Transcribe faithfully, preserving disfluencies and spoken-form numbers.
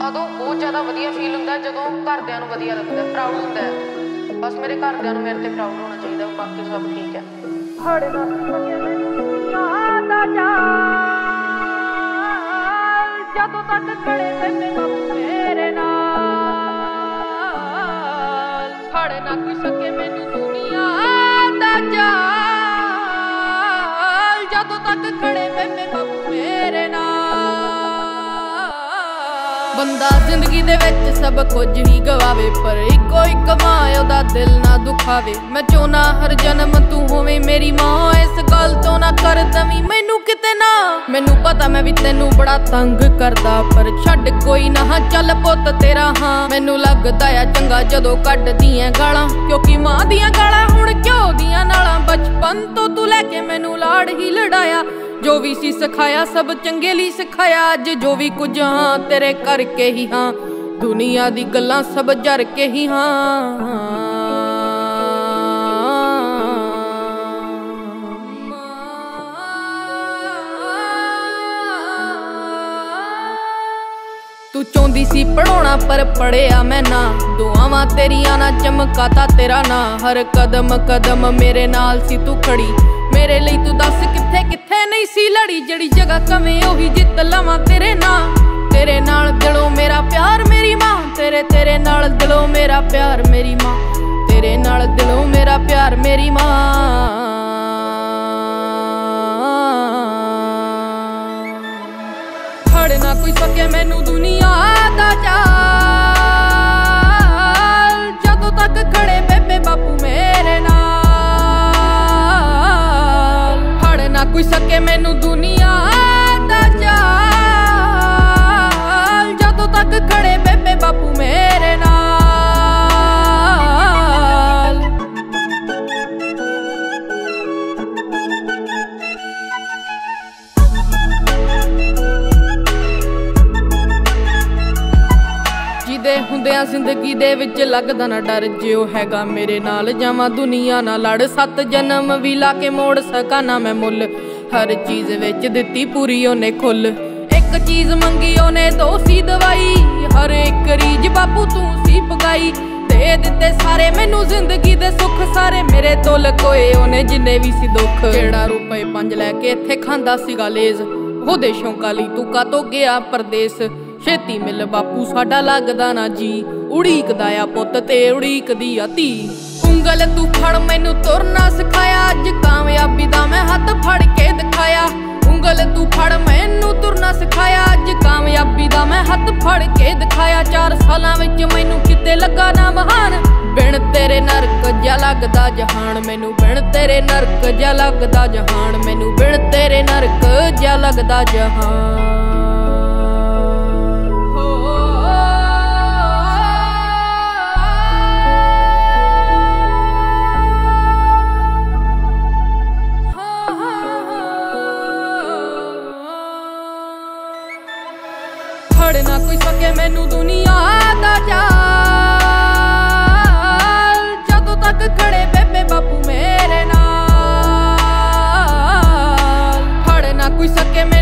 ਉਦੋਂ ਬਹੁਤ ਜ਼ਿਆਦਾ ਵਧੀਆ ਫੀਲ ਹੁੰਦਾ ਜਦੋਂ ਘਰਦਿਆਂ ਨੂੰ ਵਧੀਆ ਲੱਗਦਾ, ਪ੍ਰਾਊਡ ਹੁੰਦਾ ਹੈ। ਬਸ ਮੇਰੇ ਘਰਦਿਆਂ ਨੂੰ ਮੇਰੇ ਤੇ ਪ੍ਰਾਊਡ ਹੋਣਾ ਚਾਹੀਦਾ, ਬਾਕੀ ਸਭ ਠੀਕ ਹੈ। ਹੜ ਨਾ ਸਕੇ ਮੈਨੂੰ ਦੁਨੀਆ ਦਾ ਜਾਲ, ਜਦੋਂ ਤੱਕ ਖੜੇ ਬੇਬੇ ਬਾਪੂ ਮੇਰੇ ਨਾਲ। ਹੜ ਨਾ ਕੋਈ ਸਕੇ ਮੈਨੂੰ ਦੁਨੀਆ ਦਾ ਜਾਲ, ਜਦੋਂ ਤੱਕ ਖੜੇ ਬੇਬੇ ਬਾਪੂ ਮੇਰੇ ਨਾਲ। ਬੰਦਾ ਜ਼ਿੰਦਗੀ ਦੇ ਵਿੱਚ ਸਭ ਕੁਝ ਹੀ ਗਵਾਵੇ, ਪਰ ਇੱਕੋ ਇੱਕ ਮਾਂ ਉਹਦਾ ਦਿਲ ਨਾ ਦੁਖਾਵੇ। ਮੈਂ ਚਾਹੁੰਦਾ ਹਰ ਜਨਮ ਤੂੰ ਹੋਵੇਂ ਮੇਰੀ ਮਾਂ, ਇਸ ਗੱਲ ਤੋਂ ਨਾ ਕਰ ਦਵੀਂ ਮੈਨੂੰ ਕਿਤੇ ਨਾ। ਮੈਨੂੰ ਪਤਾ ਮੈਂ ਵੀ ਤੈਨੂੰ ਬੜਾ ਤੰਗ ਕਰਦਾ, ਪਰ ਛੱਡ ਕੋਈ ਨਾ, ਚੱਲ ਪੁੱਤ ਤੇਰਾ ਹਾਂ। ਮੈਨੂੰ ਲੱਗਦਾ ਆ ਚੰਗਾ ਜਦੋਂ ਕੱਢਦੀਆਂ ਗਾਲਾਂ, ਕਿਉਂਕਿ ਮਾਂ ਦੀਆਂ ਗਾਲਾਂ ਹੁਣ ਘਿਓ ਦੀਆਂ ਨਾਲਾਂ। ਬਚਪਨ ਤੋਂ ਤੂੰ ਲੈ ਕੇ ਮੈਨੂੰ ਲਾੜ ਹੀ ਲੜਾਇਆ, ਜੋ ਵੀ ਸੀ ਸਿਖਾਇਆ ਸਭ ਚੰਗੇ ਲਈ ਸਿਖਾਇਆ। ਅੱਜ ਜੋ ਵੀ ਕੁਝ ਹਾਂ ਤੇਰੇ ਕਰਕੇ ਹੀ ਹਾਂ, ਦੁਨੀਆ ਦੀ ਗੱਲਾਂ ਸਭ ਜਰ ਕੇ ਹੀ ਹਾਂ। ਤੂੰ ਚਾਹੁੰਦੀ ਸੀ ਪੜਾਉਣਾ ਪਰ ਪੜਿਆ ਮੈਂ ਨਾ, ਦੁਆਵਾਂ ਤੇਰੀਆਂ ਨਾ ਚਮਕਾਤਾ ਤੇਰਾ ਨਾਂ। ਹਰ ਕਦਮ ਕਦਮ ਮੇਰੇ ਨਾਲ ਸੀ ਤੂੰ ਖੜੀ, ਮੇਰੇ ਲਈ ਤੂੰ ਦੱਸ ਕਿੱਥੇ ਕਿੱਥੇ ਨਹੀਂ ਸੀ ਲੜੀ। ਜਿਹੜੀ ਜਗ੍ਹਾ ਕਵੇਂ ਉਹੀ ਜਿੱਤ ਲਵਾਂ ਤੇਰੇ ਨਾਲ। ਤੇਰੇ ਨਾਲ ਦਿਲੋਂ ਮੇਰਾ ਪਿਆਰ ਮੇਰੀ ਮਾਂ, ਤੇਰੇ ਤੇਰੇ ਨਾਲ ਦਿਲੋਂ ਮੇਰਾ ਪਿਆਰ ਮੇਰੀ ਮਾਂ, ਤੇਰੇ ਨਾਲ ਦਿਲੋਂ ਮੇਰਾ ਪਿਆਰ ਮੇਰੀ ਮਾਂ। ਹੜ ਨਾ ਕੋਈ ਸਕੇ ਮੈਨੂੰ ਦੁਨੀਆ ਦਾ ਜਾਲ, ਜਦੋਂ ਤੱਕ ਖੜੇ ਬੇਬੇ ਬਾਪੂ ਮੇਰੇ ਨਾਲ। ਹੜ ਨਾ ਕੋਈ ਸਕੇ ਮੈਨੂੰ ਦੁਨੀਆ ਦਾ ਜਾਲ, ਜਦੋਂ ਤੱਕ ਖੜੇ ਬੇਬੇ ਬਾਪੂ ਮੇਰੇ ਨਾਲ। ਜਿਹਦੇ ਹੁੰਦਿਆਂ ਜ਼ਿੰਦਗੀ ਦੇ ਵਿੱਚ ਲੱਗਦਾ ਨਾ ਡਰ, ਜੇ ਉਹ ਹੈਗਾ ਮੇਰੇ ਨਾਲ ਜਾਵਾਂ ਦੁਨੀਆ ਨਾਲ ਲੜ। ਸੱਤ ਜਨਮ ਵੀ ਲਾ ਕੇ ਮੋੜ ਸਕਾਂ ਨਾ ਮੈਂ ਮੁੱਲ, ਹਰ ਚੀਜ਼ ਵਿੱਚ ਦਿੱਤੀ ਪੂਰੀ ਉਹਨੇ ਖੁੱਲ। ਇੱਕ ਚੀਜ਼ ਮੰਗੀ ਉਹਨੇ ਦੋ ਸੀ ਦਵਾਈ, ਹਰ ਇੱਕ ਰੀਝ ਬਾਪੂ ਤੂੰ ਸੀ ਪਗਾਈ। ਦੇ ਦਿੱਤੇ ਸਾਰੇ ਮੈਨੂੰ ਜ਼ਿੰਦਗੀ ਦੇ ਸੁੱਖ, ਸਾਰੇ ਮੇਰੇ ਤੋਂ ਲਕੋਏ ਉਹਨੇ ਜਿੰਨੇ ਵੀ ਸੀ ਦੁੱਖ। ਜਿਹੜਾ ਰੁਪਏ ਪੰਜ ਲੈ ਕੇ ਇੱਥੇ ਖਾਂਦਾ ਸੀਗਾ ਲੇਜ਼, ਉਹਦੇ ਸ਼ੌਂਕਾਂ ਲਈ ਤੂੰ ਕਾਤੋਂ ਗਿਆ ਪਰਦੇਸ। ਛੇਤੀ ਮਿਲ ਬਾਪੂ ਸਾਡਾ ਲੱਗਦਾ ਨਾ ਜੀ, ਉਡੀਕਦਾ ਆ ਪੁੱਤ ਤੇ ਉਡੀਕਦੀ ਆ ਧੀ। ਉਂਗਲ ਤੂੰ ਫੜ ਮੈਨੂੰ ਤੁਰਨਾ ਸਿਖਾਇਆ, ਅੱਜ ਕਾਮਯਾਬੀ ਦਾ ਮੈਂ ਹੱਥ ਫੜ ਕੇ ਦਿਖਾਇਆ। ਉਂਗਲ ਤੂੰ ਫੜ ਮੈਨੂੰ ਤੁਰਨਾ ਸਿਖਾਇਆ, ਅੱਜ ਕਾਮਯਾਬੀ ਦਾ ਮੈਂ ਹੱਥ ਫੜ ਕੇ ਦਿਖਾਇਆ। ਚਾਰ ਸਾਲਾਂ ਵਿੱਚ ਮੈਨੂੰ ਕਿਤੇ ਲੱਗਾ ਨਾ ਮਹਾਨ, ਬਿਨ ਤੇਰੇ ਨਰਕ ਜਿਹਾ ਲੱਗਦਾ ਜਹਾਨ ਮੈਨੂੰ। ਬਿਨ ਤੇਰੇ ਨਰਕ ਜਿਹਾ ਲੱਗਦਾ ਜਹਾਨ ਮੈਨੂੰ, ਬਿਨ ਤੇਰੇ ਨਰਕ ਜਿਹਾ ਲੱਗਦਾ ਜਹਾਨ। ਹੜ ਨਾ ਕੋਈ ਸਕੇ ਮੈਨੂੰ ਦੁਨੀਆ ਦਾ ਜਾਲ, ਜਦੋਂ ਤੱਕ ਖੜੇ ਬੇਬੇ ਬਾਪੂ ਮੇਰੇ ਨਾਲ। ਹੜ ਨਾ ਕੋਈ ਸਕੇ